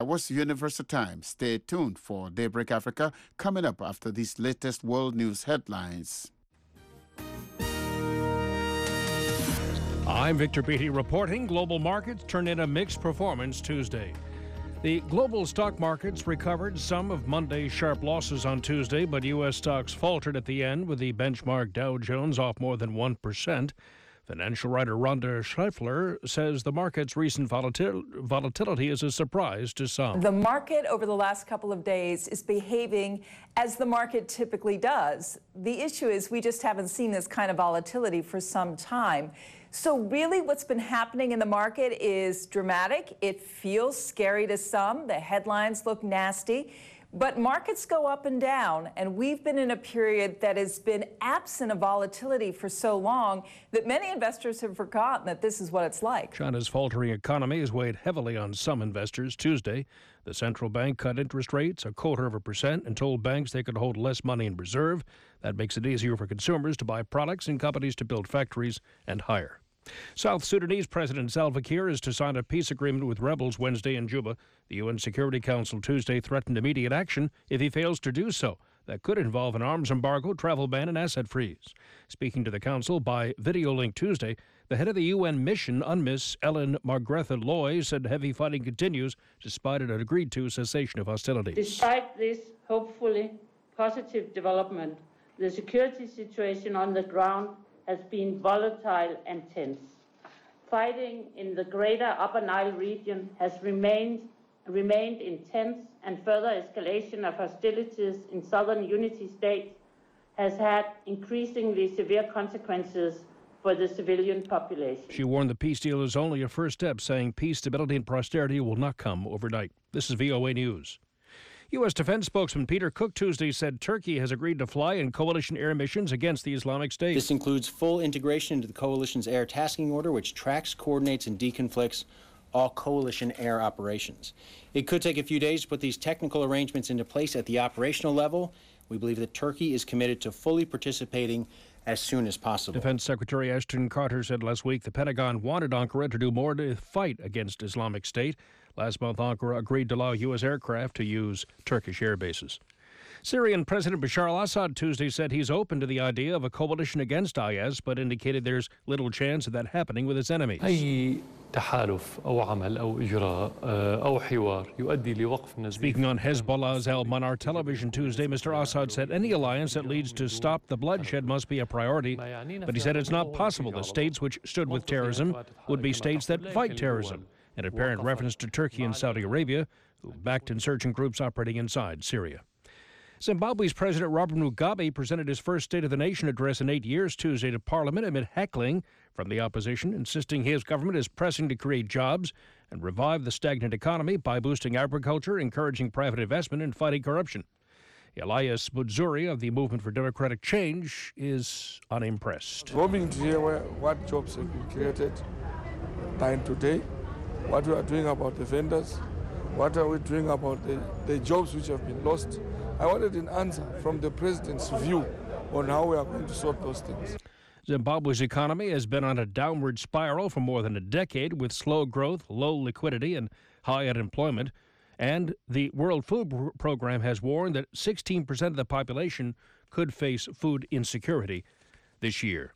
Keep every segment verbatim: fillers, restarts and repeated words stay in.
That was Universal Time. Stay tuned for Daybreak Africa coming up after these latest world news headlines. I'm Victor Beatty reporting. Global markets turned in a mixed performance Tuesday. The global stock markets recovered some of Monday's sharp losses on Tuesday, but U S stocks faltered at the end, with the benchmark Dow Jones off more than one percent. Financial writer Rhonda Scheffler says the market's recent volatil- volatility is a surprise to some. The market over the last couple of days is behaving as the market typically does. The issue is we just haven't seen this kind of volatility for some time. So really what's been happening in the market is dramatic. It feels scary to some. The headlines look nasty. But markets go up and down, and we've been in a period that has been absent of volatility for so long that many investors have forgotten that this is what it's like. China's faltering economy has weighed heavily on some investors. Tuesday, the central bank cut interest rates a quarter of a percent and told banks they could hold less money in reserve. That makes it easier for consumers to buy products and companies to build factories and hire. South Sudanese President Salva Kiir is to sign a peace agreement with rebels Wednesday in Juba. The U N Security Council Tuesday threatened immediate action if he fails to do so. That could involve an arms embargo, travel ban, and asset freeze. Speaking to the council by video link Tuesday, the head of the U N mission, UNMISS, Ellen Margrethe Loy, said heavy fighting continues despite an agreed-to cessation of hostilities. Despite this hopefully positive development, the security situation on the ground has been volatile and tense. Fighting in the greater Upper Nile region has remained, remained intense, and further escalation of hostilities in southern Unity State has had increasingly severe consequences for the civilian population. She warned the peace deal is only a first step, saying peace, stability, and prosperity will not come overnight. This is V O A News. U S Defense spokesman Peter Cook Tuesday said Turkey has agreed to fly in coalition air missions against the Islamic State. This includes full integration into the coalition's air tasking order, which tracks, coordinates, and deconflicts all coalition air operations. It could take a few days to put these technical arrangements into place at the operational level. We believe that Turkey is committed to fully participating as soon as possible. Defense Secretary Ashton Carter said last week the Pentagon wanted Ankara to do more to fight against Islamic State. Last month, Ankara agreed to allow U S aircraft to use Turkish air bases. Syrian President Bashar al-Assad Tuesday said he's open to the idea of a coalition against I S, but indicated there's little chance of that happening with its enemies. Speaking on Hezbollah's Al-Manar television Tuesday, Mister Assad said any alliance that leads to stop the bloodshed must be a priority, but he said it's not possible the states which stood with terrorism would be states that fight terrorism, an apparent reference to Turkey and Saudi Arabia, who backed insurgent groups operating inside Syria. Zimbabwe's President Robert Mugabe presented his first State of the Nation address in eight years Tuesday to Parliament amid heckling from the opposition, insisting his government is pressing to create jobs and revive the stagnant economy by boosting agriculture, encouraging private investment, and fighting corruption. Elias Budzuri of the Movement for Democratic Change is unimpressed. Hoping to hear where, what jobs have been created time today, what we are doing about the vendors, what are we doing about the, the jobs which have been lost. I wanted an answer from the president's view on how we are going to sort those things. Zimbabwe's economy has been on a downward spiral for more than a decade, with slow growth, low liquidity, and high unemployment. And the World Food Program has warned that sixteen percent of the population could face food insecurity this year.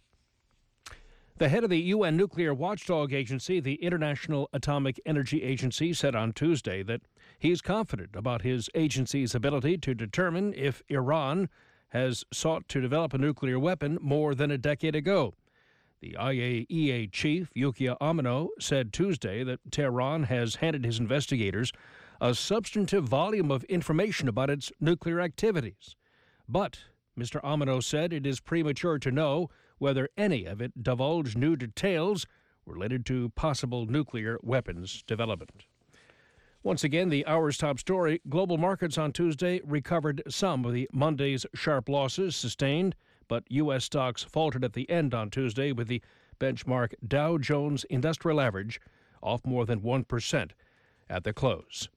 The head of the U N nuclear watchdog agency, the International Atomic Energy Agency, said on Tuesday that he's confident about his agency's ability to determine if Iran has sought to develop a nuclear weapon more than a decade ago. The I A E A chief, Yukiya Amano, said Tuesday that Tehran has handed his investigators a substantive volume of information about its nuclear activities. But, Mister Amano said, it is premature to know whether any of it divulged new details related to possible nuclear weapons development. Once again, the hour's top story, global markets on Tuesday recovered some of the Monday's sharp losses sustained, but U S stocks faltered at the end on Tuesday, with the benchmark Dow Jones Industrial Average off more than one percent at the close.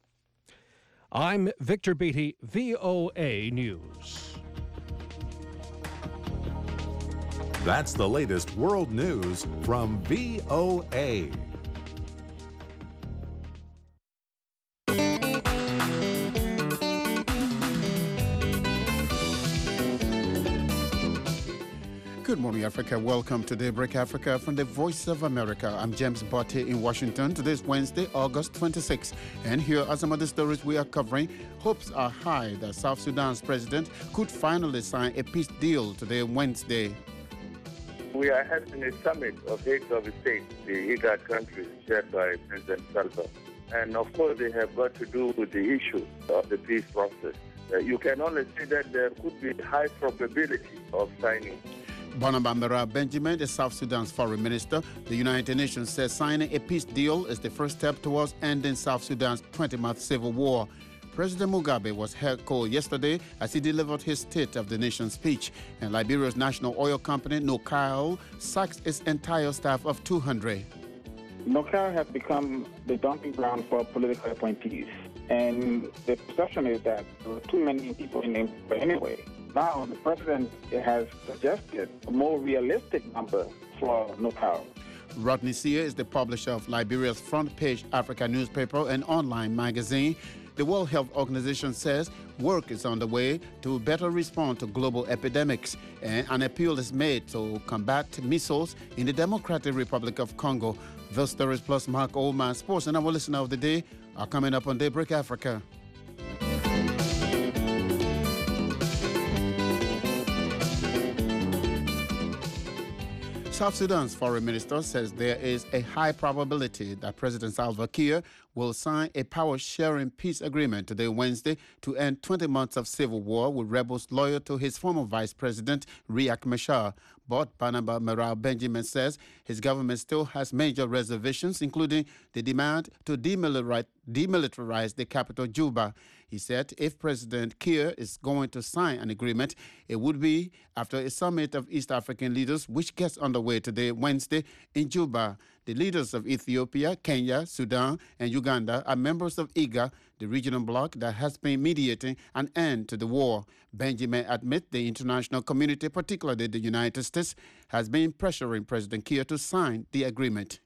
I'm Victor Beatty, V O A News. That's the latest world news from V O A. Good morning, Africa. Welcome to Daybreak Africa from the Voice of America. I'm James Botte in Washington. Today's Wednesday, August twenty-sixth. And here are some of the stories we are covering. Hopes are high that South Sudan's president could finally sign a peace deal today, Wednesday. We are having a summit of heads of state, the IGAD countries, chaired by President Salva. And of course, they have got to do with the issue of the peace process. Uh, you can only say that there could be high probability of signing. Barnaba Mera Benjamin, the South Sudan's foreign minister, the United Nations says signing a peace deal is the first step towards ending South Sudan's twenty-month civil war. President Mugabe was held cold yesterday as he delivered his State of the Nation speech, and Liberia's national oil company, Nocal, sacks its entire staff of two hundred. Nocal has become the dumping ground for political appointees, and the perception is that there were too many people in it anyway. Now, the president has suggested a more realistic number for Nocal. Rodney Sear is the publisher of Liberia's Front Page Africa newspaper and online magazine. The World Health Organization says work is underway to better respond to global epidemics, and an appeal is made to combat measles in the Democratic Republic of Congo. Those stories plus Mark Oldman Sports and our listener of the day are coming up on Daybreak Africa. South Sudan's foreign minister says there is a high probability that President Salva Kiir will sign a power-sharing peace agreement today, Wednesday, to end twenty months of civil war with rebels loyal to his former vice president, Riek Machar. But Barnaba Mera Benjamin says his government still has major reservations, including the demand to demilitarize, demilitarize the capital, Juba. He said if President Kiir is going to sign an agreement, it would be after a summit of East African leaders, which gets underway today, Wednesday, in Juba. The leaders of Ethiopia, Kenya, Sudan, and Uganda are members of IGA, the regional bloc that has been mediating an end to the war. Benjamin admits the international community, particularly the United States, has been pressuring President Kiir to sign the agreement.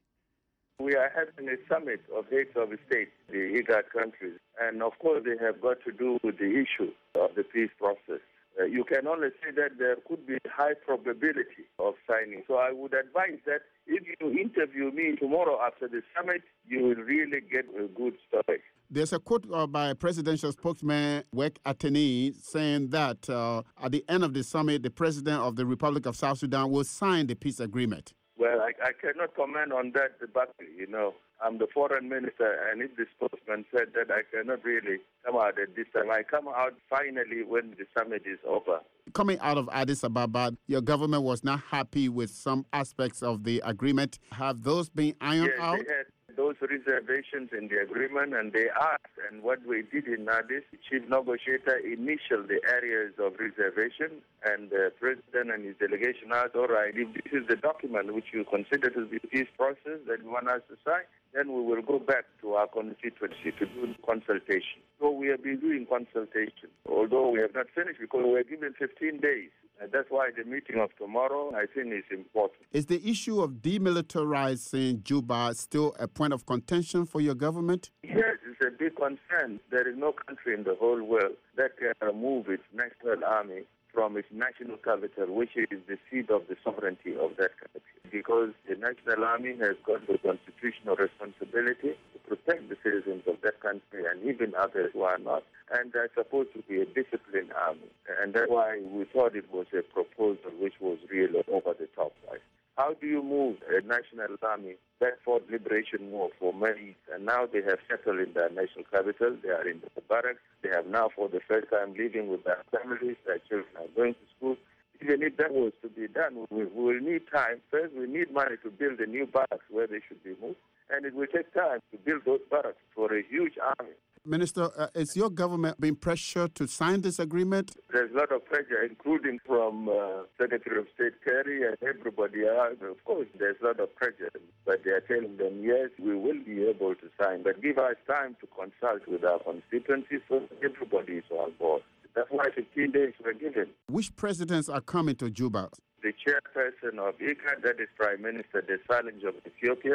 We are having a summit of heads of state, the IGAD countries, and of course they have got to do with the issue of the peace process. Uh, you can only say that there could be high probability of signing. So I would advise that if you interview me tomorrow after the summit, you will really get a good story. There's a quote uh, by presidential spokesman Wek Ateni saying that uh, at the end of the summit, the president of the Republic of South Sudan will sign the peace agreement. Well, I, I cannot comment on that debacle, you know. I'm the foreign minister, and if the spokesman said that, I cannot really come out at this time. I come out finally when the summit is over. Coming out of Addis Ababa, your government was not happy with some aspects of the agreement. Have those been ironed yes, out? They had those reservations in the agreement, and they asked, and what we did in Addis, the chief negotiator initialed the areas of reservation, and the president and his delegation asked, all right, if this is the document which you consider to be peace process that you want us to sign, then we will go back to our constituency to do consultation. So we have been doing consultation, although we have not finished because we were given fifteen days. And that's why the meeting of tomorrow, I think, is important. Is the issue of demilitarizing Juba still a point of contention for your government? Yes, it's a big concern. There is no country in the whole world that can remove its national army from its national capital, which is the seat of the sovereignty of that country. Because the national army has got the constitutional responsibility to protect the citizens of that country and even others who are not. And they're supposed to be a disciplined army. And that's why we thought it was a proposal which was really over the top. Right? How do you move a national army that fought liberation war for many years, and now they have settled in their national capital, they are in the barracks, they have now for the first time living with their families, their children are going to school. Even if that was to be done, we will need time. First, we need money to build the new barracks where they should be moved, and it will take time to build those barracks for a huge army. Minister, uh, is your government being pressured to sign this agreement? There's a lot of pressure, including from uh, Secretary of State Kerry and everybody else. Of course, there's a lot of pressure, but they are telling them, yes, we will be able to sign, but give us time to consult with our constituencies so that everybody is on board. That's why fifteen days were given. Which presidents are coming to Juba? The chairperson of IGAD, that is Prime Minister Desalegn of Ethiopia, the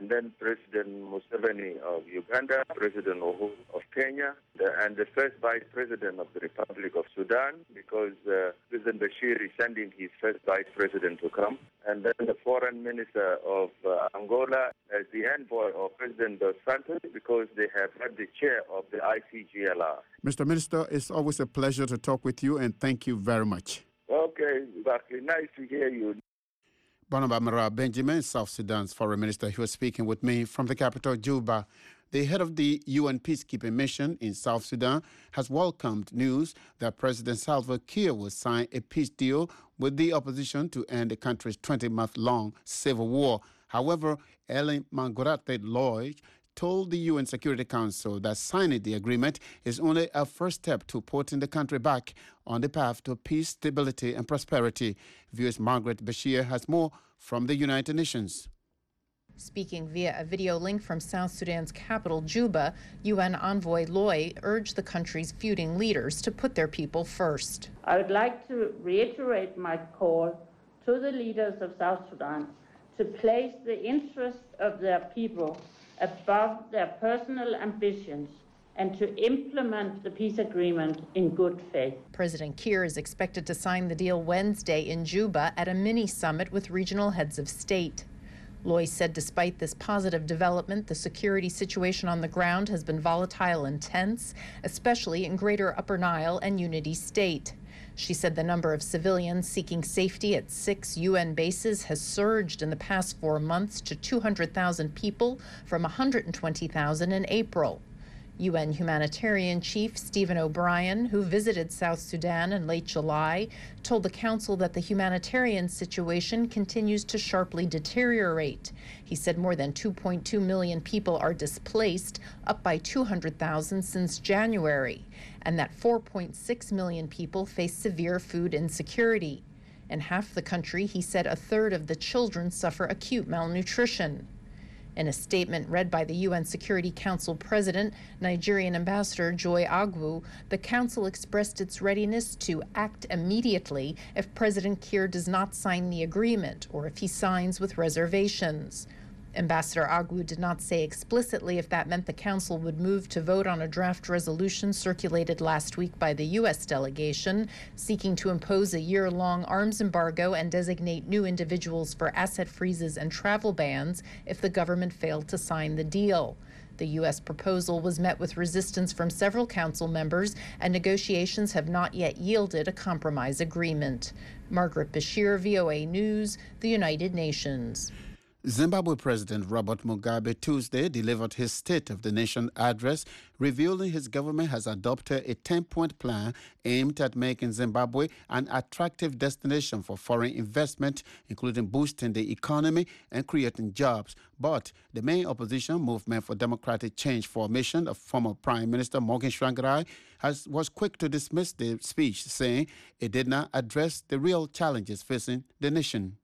and then President Museveni of Uganda, President Uhuru of Kenya, the, and the first Vice President of the Republic of Sudan, because uh, President Bashir is sending his first Vice President to come, and then the Foreign Minister of uh, Angola as the envoy of President Dos Santos, because they have had the chair of the I C G L R. Mister Minister, it's always a pleasure to talk with you, and thank you very much. Okay, exactly. Nice to hear you. Barnaba Mara Benjamin, South Sudan's foreign minister, he was speaking with me from the capital, Juba. The head of the U N peacekeeping mission in South Sudan has welcomed news that President Salva Kiir will sign a peace deal with the opposition to end the country's twenty-month-long civil war. However, Ellen Mangorate Lloyd told the U N Security Council that signing the agreement is only a first step to putting the country back on the path to peace, stability, and prosperity. V O A's Margaret Bashir has more from the United Nations. Speaking via a video link from South Sudan's capital, Juba, U N envoy Loy urged the country's feuding leaders to put their people first. I would like to reiterate my call to the leaders of South Sudan to place the interest of their people above their personal ambitions and to implement the peace agreement in good faith. President Kiir is expected to sign the deal Wednesday in Juba at a mini-summit with regional heads of state. Loy said despite this positive development, the security situation on the ground has been volatile and tense, especially in Greater Upper Nile and Unity State. She said the number of civilians seeking safety at six U N bases has surged in the past four months to two hundred thousand people from one hundred twenty thousand in April. U N humanitarian chief Stephen O'Brien, who visited South Sudan in late July, told the council that the humanitarian situation continues to sharply deteriorate. He said more than two point two million people are displaced, up by two hundred thousand since January, and that four point six million people face severe food insecurity. In half the country, he said a third of the children suffer acute malnutrition. In a statement read by the U N Security Council President, Nigerian Ambassador Joy Agwu, the Council expressed its readiness to act immediately if President Kiir does not sign the agreement or if he signs with reservations. Ambassador Agwu did not say explicitly if that meant the Council would move to vote on a draft resolution circulated last week by the U S delegation, seeking to impose a year-long arms embargo and designate new individuals for asset freezes and travel bans if the government failed to sign the deal. The U S proposal was met with resistance from several Council members, and negotiations have not yet yielded a compromise agreement. Margaret Bashir, V O A News, the United Nations. Zimbabwe President Robert Mugabe Tuesday delivered his State of the Nation address, revealing his government has adopted a ten-point plan aimed at making Zimbabwe an attractive destination for foreign investment, including boosting the economy and creating jobs. But the main opposition movement for democratic change formation of former Prime Minister Morgan Tsvangirai has, was quick to dismiss the speech, saying it did not address the real challenges facing the nation.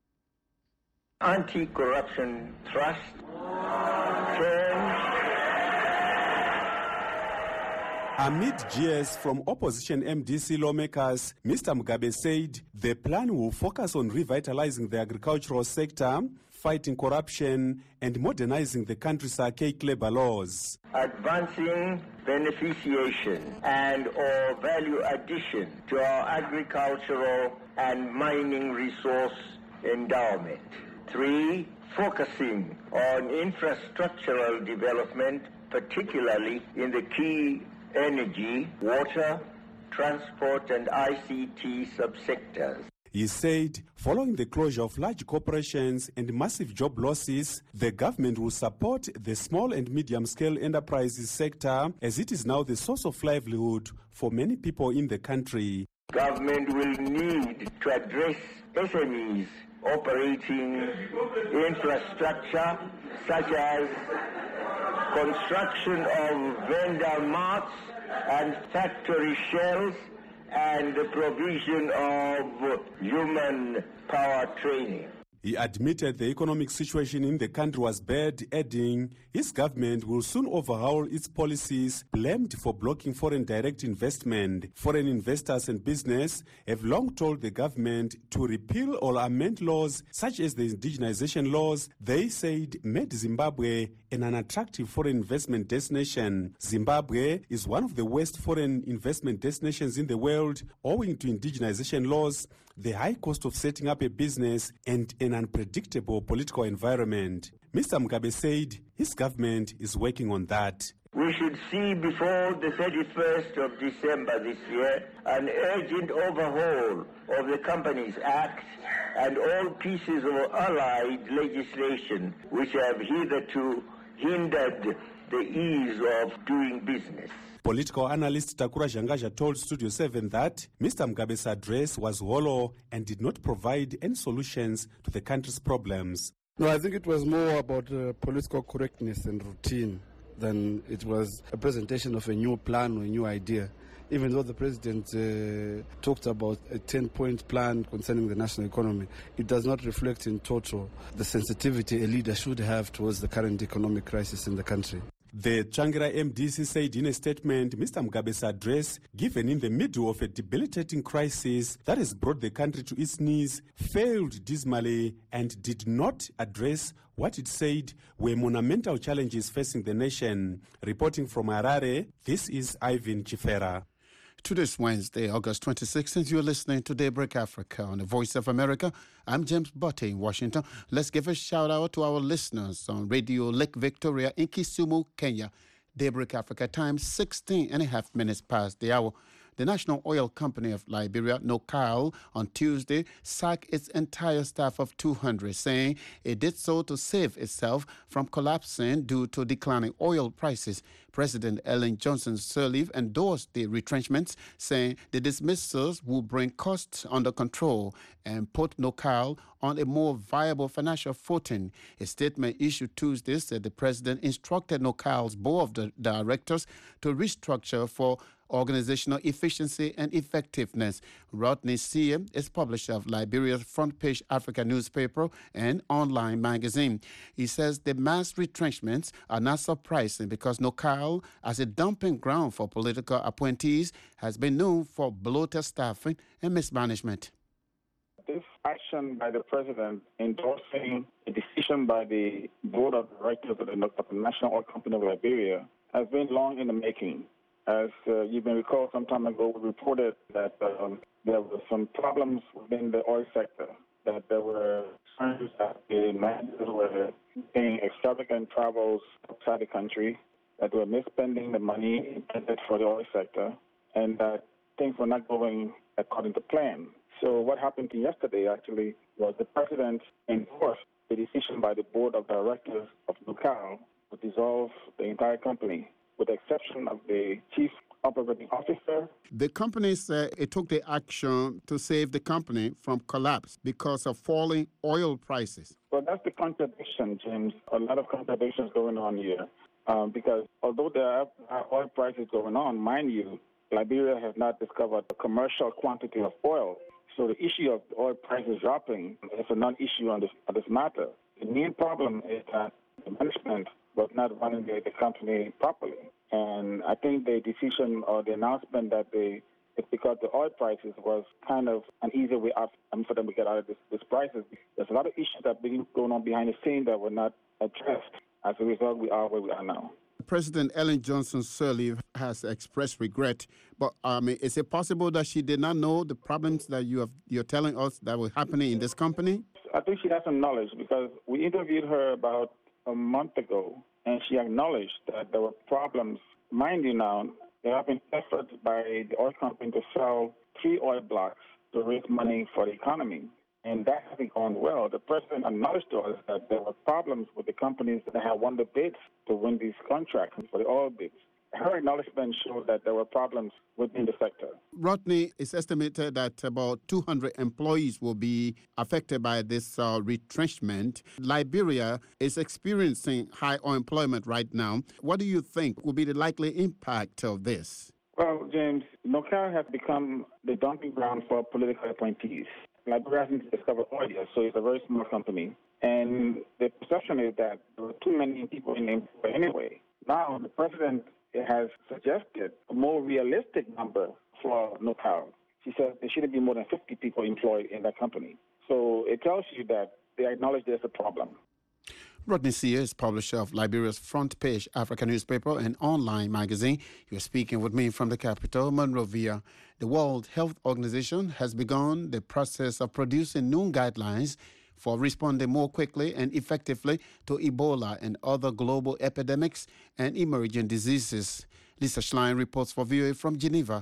Anti-corruption trust, change. Amid jeers from opposition M D C lawmakers, Mister Mugabe said the plan will focus on revitalizing the agricultural sector, fighting corruption, and modernizing the country's archaic labor laws. Advancing beneficiation and or value addition to our agricultural and mining resource endowment. Three, focusing on infrastructural development, particularly in the key energy, water, transport, and I C T subsectors. He said, following the closure of large corporations and massive job losses, the government will support the small and medium-scale enterprises sector, as it is now the source of livelihood for many people in the country. Government will need to address S M Es operating infrastructure such as construction of vendor marts and factory shells and the provision of human power training. He admitted the economic situation in the country was bad, adding his government will soon overhaul its policies blamed for blocking foreign direct investment. Foreign investors and business have long told the government to repeal or amend laws such as the indigenization laws they said made Zimbabwe an unattractive foreign investment destination. Zimbabwe is one of the worst foreign investment destinations in the world owing to indigenization laws, the high cost of setting up a business, and an unpredictable political environment. Mister Mugabe said his government is working on that. We should see before the thirty-first of December this year an urgent overhaul of the Companies Act and all pieces of allied legislation which have hitherto hindered the ease of doing business. Political analyst Takura Zhangaja told Studio seven that Mister Mugabe's address was hollow and did not provide any solutions to the country's problems. No, I think it was more about uh, political correctness and routine than it was a presentation of a new plan or a new idea. Even though the president uh, talked about a ten-point plan concerning the national economy, it does not reflect in total the sensitivity a leader should have towards the current economic crisis in the country. The Changira M D C said in a statement, Mister Mugabe's address, given in the middle of a debilitating crisis that has brought the country to its knees, failed dismally and did not address what it said were monumental challenges facing the nation. Reporting from Harare, this is Ivan Chifera. To this Wednesday, August twenty-sixth, since you're listening to Daybreak Africa on the Voice of America, I'm James Botte in Washington. Let's give a shout out to our listeners on Radio Lake Victoria in Kisumu, Kenya. Daybreak Africa time, sixteen and a half minutes past the hour. The National Oil Company of Liberia, NOCAL, on Tuesday sacked its entire staff of two hundred, saying it did so to save itself from collapsing due to declining oil prices. President Ellen Johnson Sirleaf endorsed the retrenchments, saying the dismissals will bring costs under control and put NOCAL on a more viable financial footing. A statement issued Tuesday said the president instructed NOCAL's board of directors to restructure for organizational efficiency and effectiveness. Rodney Sear is publisher of Liberia's Front Page Africa newspaper and online magazine. He says the mass retrenchments are not surprising because NOCAL, as a dumping ground for political appointees, has been known for bloated staffing and mismanagement. This action by the president endorsing a decision by the board of directors of the National Oil Company of Liberia has been long in the making. As uh, you may recall, some time ago, we reported that um, there were some problems within the oil sector, that there were concerns that the managers were paying extravagant travels outside the country, that they were misspending the money intended for the oil sector, and that things were not going according to plan. So what happened yesterday, actually, was the president endorsed the decision by the board of directors of NOCAL to dissolve the entire company, with the exception of the chief operating officer. The company said it took the action to save the company from collapse because of falling oil prices. Well, that's the contradiction, James. A lot of contradictions going on here. Um, because although there are oil prices going on, mind you, Liberia has not discovered a commercial quantity of oil. So the issue of oil prices dropping is a non-issue on this, on this matter. The main problem is that the management was not running the, the company properly. And I think the decision or the announcement that they, it's because the oil prices was kind of an easy way out for them to get out of this, this crisis. There's a lot of issues that have been going on behind the scenes that were not addressed. As a result, we are where we are now. President Ellen Johnson Sirleaf has expressed regret, but um, is it possible that she did not know the problems that you have, you're telling us that were happening in this company? I think she has some knowledge because we interviewed her about a month ago, and she acknowledged that there were problems. Mind you now, there have been efforts by the oil company to sell three oil blocks to raise money for the economy, and that hasn't gone well. The president acknowledged to us that there were problems with the companies that had won the bids to win these contracts for the oil bids. Her acknowledgement showed that there were problems within the sector. Rodney, it's estimated that about two hundred employees will be affected by this uh, retrenchment. Liberia is experiencing high unemployment right now. What do you think will be the likely impact of this? Well, James, NOCAL has become the dumping ground for political appointees. Liberia hasn't discovered oil yet, so it's a very small company. And the perception is that there were too many people in employ anyway. Now the president has suggested a more realistic number for Nopal. She says there shouldn't be more than fifty people employed in that company. So it tells you that they acknowledge there's a problem. Rodney Sear is publisher of Liberia's Front Page Africa newspaper and online magazine. You're speaking with me from the capital, Monrovia. The World Health Organization has begun the process of producing new guidelines for responding more quickly and effectively to Ebola and other global epidemics and emerging diseases. Lisa Schlein reports for V O A from Geneva.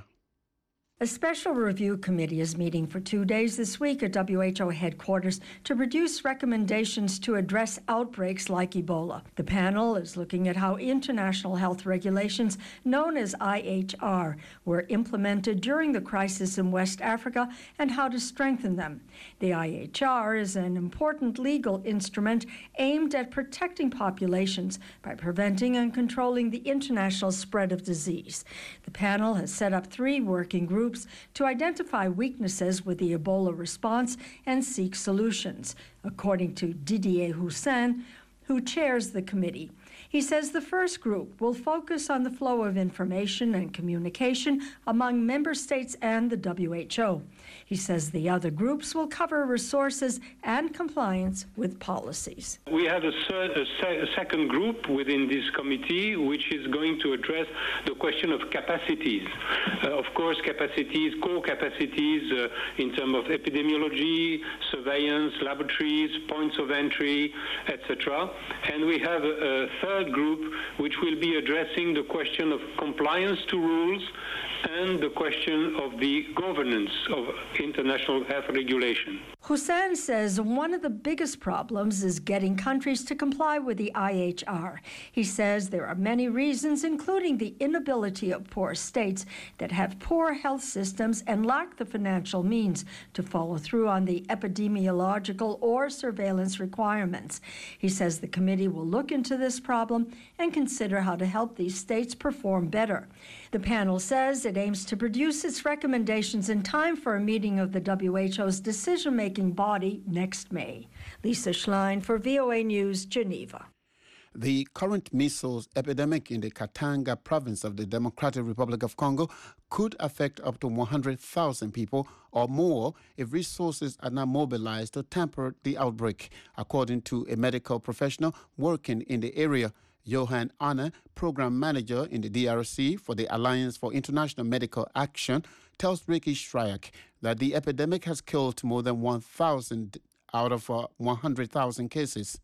A special review committee is meeting for two days this week at W H O headquarters to produce recommendations to address outbreaks like Ebola. The panel is looking at how international health regulations, known as I H R, were implemented during the crisis in West Africa and how to strengthen them. The I H R is an important legal instrument aimed at protecting populations by preventing and controlling the international spread of disease. The panel has set up three working groups to identify weaknesses with the Ebola response and seek solutions, according to Didier Houssin, who chairs the committee. He says the first group will focus on the flow of information and communication among member states and the W H O. He says the other groups will cover resources and compliance with policies. We have a, a, se a second group within this committee which is going to address the question of capacities. Uh, of course, capacities, core capacities uh, in terms of epidemiology, surveillance, laboratories, points of entry, et cetera. And we have a, a third group which will be addressing the question of compliance to rules and the question of the governance of international health regulation. Houssin says one of the biggest problems is getting countries to comply with the I H R. He says there are many reasons, including the inability of poor states that have poor health systems and lack the financial means to follow through on the epidemiological or surveillance requirements. He says the committee will look into this problem and consider how to help these states perform better. The panel says it aims to produce its recommendations in time for a meeting of the W H O's decision-making body next May. Lisa Schlein for V O A News, Geneva. The current measles epidemic in the Katanga province of the Democratic Republic of Congo could affect up to one hundred thousand people or more if resources are not mobilized to temper the outbreak, according to a medical professional working in the area. Johan Anna, program manager in the D R C for the Alliance for International Medical Action, tells Ricky Shryak that the epidemic has killed more than one thousand out of uh, one hundred thousand cases.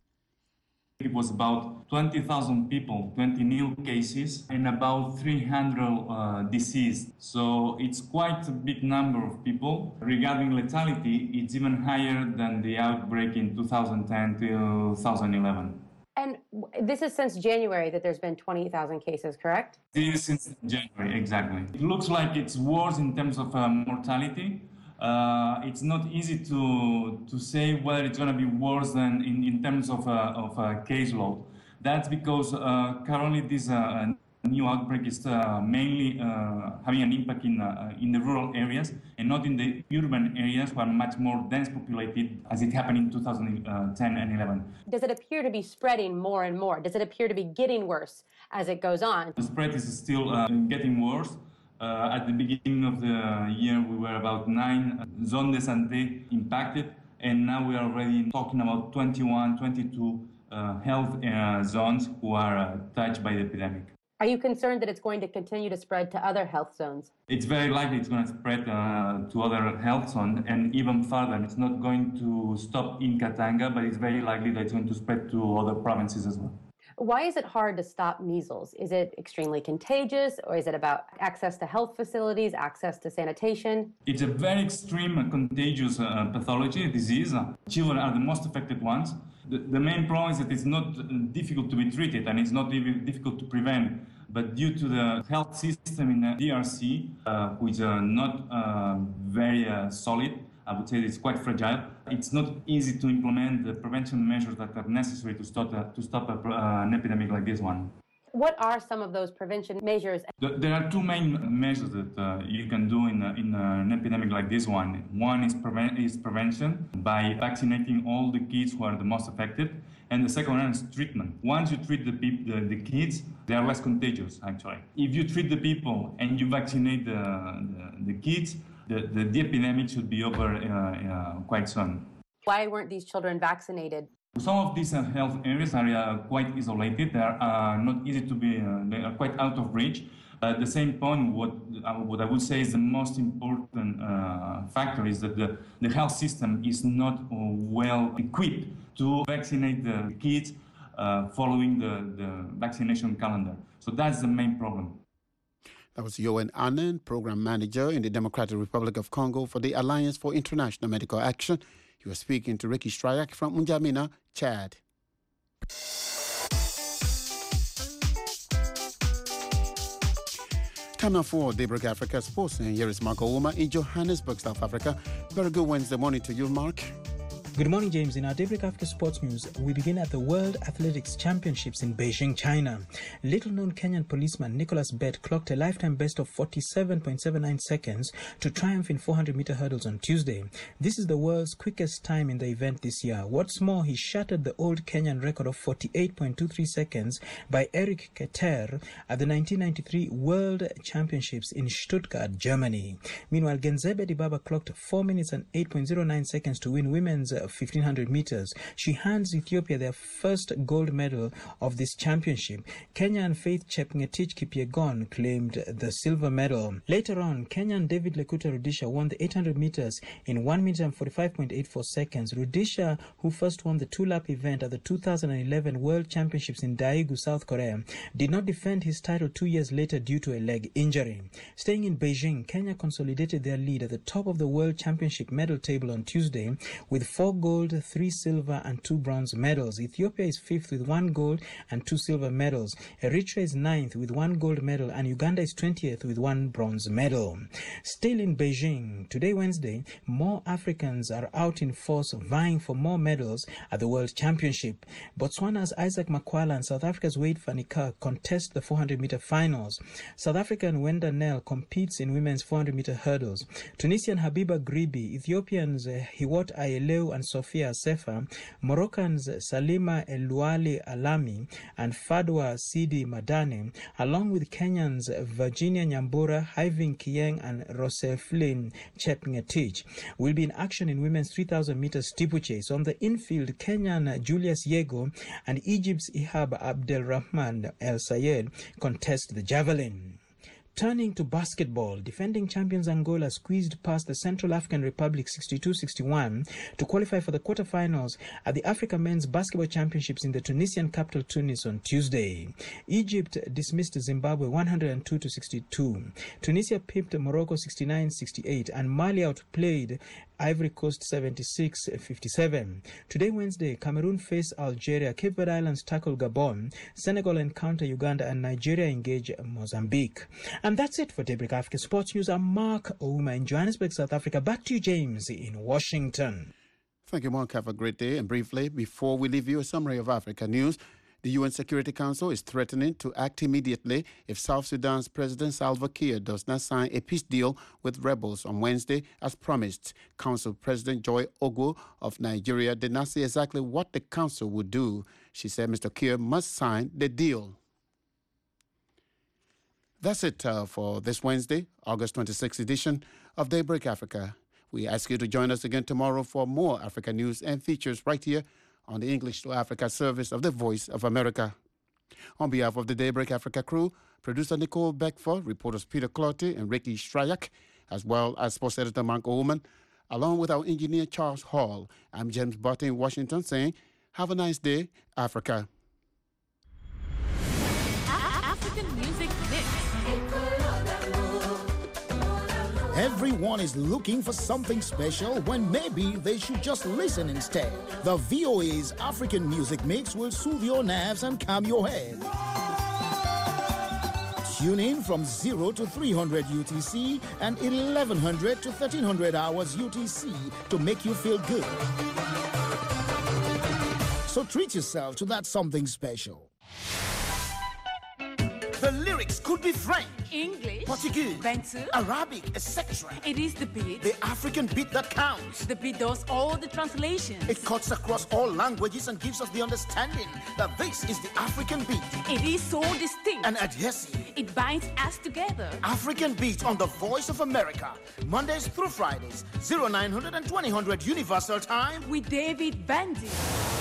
It was about twenty thousand people, twenty new cases, and about three hundred uh, deceased. So it's quite a big number of people. Regarding lethality, it's even higher than the outbreak in two thousand ten to two thousand eleven. And this is since January that there's been twenty thousand cases, correct? This is since January, exactly. It looks like it's worse in terms of uh, mortality. Uh, it's not easy to to say whether it's going to be worse than in, in terms of uh, of uh, caseload. That's because uh, currently this uh, new outbreak is uh, mainly uh, having an impact in uh, in the rural areas and not in the urban areas, who are much more dense populated, as it happened in two thousand ten and eleven. Does it appear to be spreading more and more? Does it appear to be getting worse as it goes on? The spread is still uh, getting worse. Uh, at the beginning of the year, we were about nine zones de santé impacted, and now we are already talking about twenty-one, twenty-two uh, health uh, zones who are uh, touched by the epidemic. Are you concerned that it's going to continue to spread to other health zones? It's very likely it's going to spread uh, to other health zones and even further. It's not going to stop in Katanga, but it's very likely that it's going to spread to other provinces as well. Why is it hard to stop measles? Is it extremely contagious, or is it about access to health facilities, access to sanitation? It's a very extreme uh, contagious uh, pathology, disease. Children are the most affected ones. The, the main problem is that it's not uh, difficult to be treated, and it's not even difficult to prevent. But due to the health system in the D R C, uh, which is uh, not uh, very uh, solid, I would say it's quite fragile. It's not easy to implement the prevention measures that are necessary to stop, uh, to stop a, uh, an epidemic like this one. What are some of those prevention measures? There are two main measures that uh, you can do in, a, in an epidemic like this one. One is, prevent, is prevention by vaccinating all the kids who are the most affected. And the second one is treatment. Once you treat the, peop- the, the kids, they are less contagious, actually. If you treat the people and you vaccinate the, the, the kids, the, the, the epidemic should be over uh, uh, quite soon. Why weren't these children vaccinated? Some of these uh, health areas are uh, quite isolated. They are uh, not easy to be, uh, they are quite out of reach. At the same point, what, uh, what I would say is the most important uh, factor is that the, the health system is not uh, well equipped to vaccinate the kids uh, following the, the vaccination calendar. So that's the main problem. That was Yohan Anand, Program Manager in the Democratic Republic of Congo for the Alliance for International Medical Action. He was speaking to Ricky Strayak from N'Djamena, Chad. Time now for Daybreak Africa Sports, and here is Mark Ouma in Johannesburg, South Africa. Very good Wednesday morning to you, Mark. Good morning, James. In our Daybreak Africa Sports News, we begin at the World Athletics Championships in Beijing, China. Little-known Kenyan policeman Nicholas Bett clocked a lifetime best of forty-seven point seven nine seconds to triumph in four hundred meter hurdles on Tuesday. This is the world's quickest time in the event this year. What's more, he shattered the old Kenyan record of forty-eight point two three seconds by Eric Keter at the nineteen ninety-three World Championships in Stuttgart, Germany. Meanwhile, Genzebe Dibaba clocked four minutes and eight point zero nine seconds to win women's fifteen hundred meters. She hands Ethiopia their first gold medal of this championship. Kenyan Faith Chepngetich Kipyegon claimed the silver medal. Later on, Kenyan David Lekuta Rudisha won the eight hundred meters in one minute and forty-five point eight four seconds. Rudisha, who first won the two-lap event at the two thousand eleven World Championships in Daegu, South Korea, did not defend his title two years later due to a leg injury. Staying in Beijing, Kenya consolidated their lead at the top of the World Championship medal table on Tuesday with four gold, three silver and two bronze medals. Ethiopia is fifth with one gold and two silver medals. Eritrea is ninth with one gold medal, and Uganda is twentieth with one bronze medal. Still in Beijing, today Wednesday, more Africans are out in force vying for more medals at the World Championship. Botswana's Isaac Makwala and South Africa's Wade Vanika contest the four hundred meter finals. South African Wenda Nel competes in women's four hundred meter hurdles. Tunisian Habiba Gribi, Ethiopians uh, Hiwot Ayeleu and Sophia Sefa, Moroccans Salima Eluali Alami and Fadwa Sidi Madane, along with Kenyans Virginia Nyambura, Hyvin Kieng and Roseflin Chepngetich, will be in action in women's three thousand meter steeplechase. On the infield, Kenyan Julius Yego and Egypt's Ihab Abdelrahman El Sayed contest the javelin. Turning to basketball, defending champions Angola squeezed past the Central African Republic sixty-two sixty-one to qualify for the quarterfinals at the Africa Men's Basketball Championships in the Tunisian capital Tunis on Tuesday. Egypt dismissed Zimbabwe one hundred two to sixty-two. Tunisia pipped Morocco sixty-nine sixty-eight, and Mali outplayed Ivory Coast seventy-six fifty-seven. Today, Wednesday, Cameroon face Algeria, Cape Verde Islands tackle Gabon, Senegal encounter Uganda, and Nigeria engage Mozambique. And that's it for Daybreak Africa Sports News. I'm Mark Ouma in Johannesburg, South Africa. Back to you, James, in Washington. Thank you, Mark. Have a great day. And briefly, before we leave you, a summary of Africa news. The U N Security Council is threatening to act immediately if South Sudan's President Salva Kiir does not sign a peace deal with rebels on Wednesday, as promised. Council President Joy Ogu of Nigeria did not say exactly what the council would do. She said Mister Kiir must sign the deal. That's it uh, for this Wednesday, August twenty-sixth edition of Daybreak Africa. We ask you to join us again tomorrow for more Africa news and features right here on the English to Africa service of the Voice of America. On behalf of the Daybreak Africa crew, producer Nicole Beckford, reporters Peter Clottey and Ricky Strayak, as well as sports editor Mark Oman, along with our engineer Charles Hall, I'm James Butter in Washington saying, have a nice day, Africa. African Music Mix. Everyone is looking for something special when maybe they should just listen instead. The V O A's African Music Mix will soothe your nerves and calm your head. Tune in from zero to three hundred U T C and eleven hundred to thirteen hundred hours U T C to make you feel good. So treat yourself to that something special. The lyrics could be French, English, Portuguese, Bantu, Arabic, et cetera. It is the beat. The African beat that counts. The beat does all the translations. It cuts across all languages and gives us the understanding that this is the African beat. It is so distinct and adhesive. It binds us together. African beat on the Voice of America, Mondays through Fridays, oh nine hundred and twenty hundred Universal Time with David Bandy.